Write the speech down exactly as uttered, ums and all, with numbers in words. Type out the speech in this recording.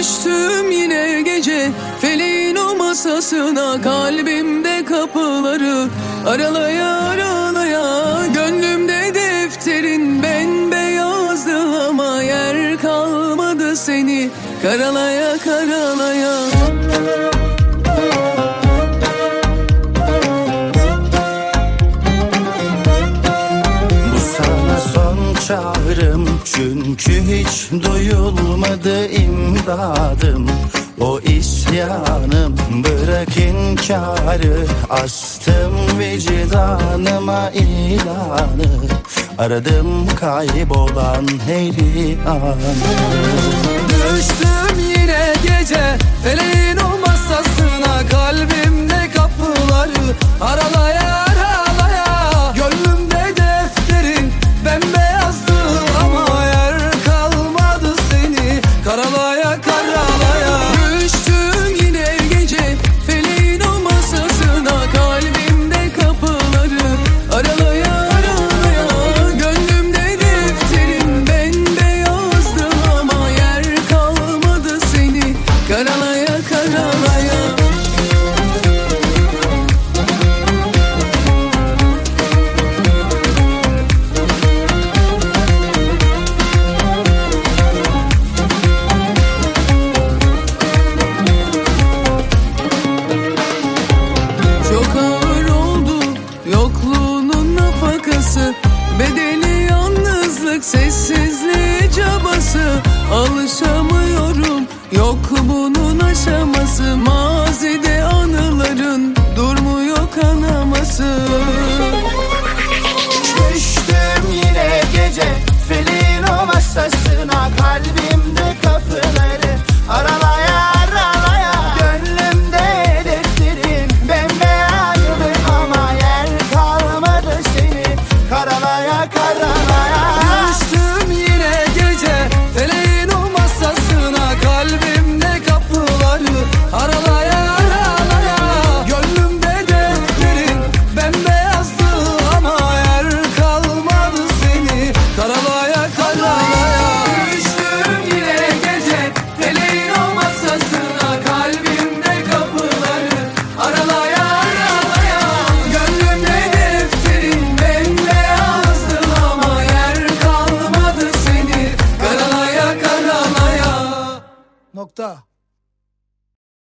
Düştüm yine gece feleğin o masasına, kalbimde kapıları aralaya aralaya. Gönlümde defterin bembeyazdı ama yer kalmadı seni karalaya karalaya. Bu sana son çağrım, çünkü hiç duyulmadı imdadım. O isyanım, bırak inkarı, astım vicdanıma ilanı. Aradım kaybolan her anı. Düştüm yine gece feleğin o masasına, kalbimde kapıları aralaya aralaya. Gönlümde defterin bembeyazdı ama yer kalmadı seni karalaya karalaya. Düştüm yine gece feleğin o masasına, kalbimde kapıları aralaya aralaya. Gönlümde defterin bembeyazdı ama yer kalmadı seni karalaya karalaya. Çok ağır oldu yokluğunun nafakası, bedeli yalnızlık, sessizliği cabası. Alışamıyorum yok bunun aşaması, mazide anıların durmuyor kanaması. Düştüm yine gece feleğin o masasına, kalbimde kapıları aralaya aralaya. Gönlümde defterin bembeyazdı ama yer kalmadı seni karalaya karalaya. Düştüm yine gece feleğin o masasına, kalbimde kapıları aralaya aralaya. Gönlümde defterin bembeyazdı ama yer kalmadı seni karalaya karalaya. Düştüm yine gece feleğin o masasına, kalbimde kapıları aralaya aralaya. Gönlümde defterin bembeyazdı ama yer kalmadı seni karalaya karalaya. Nokta.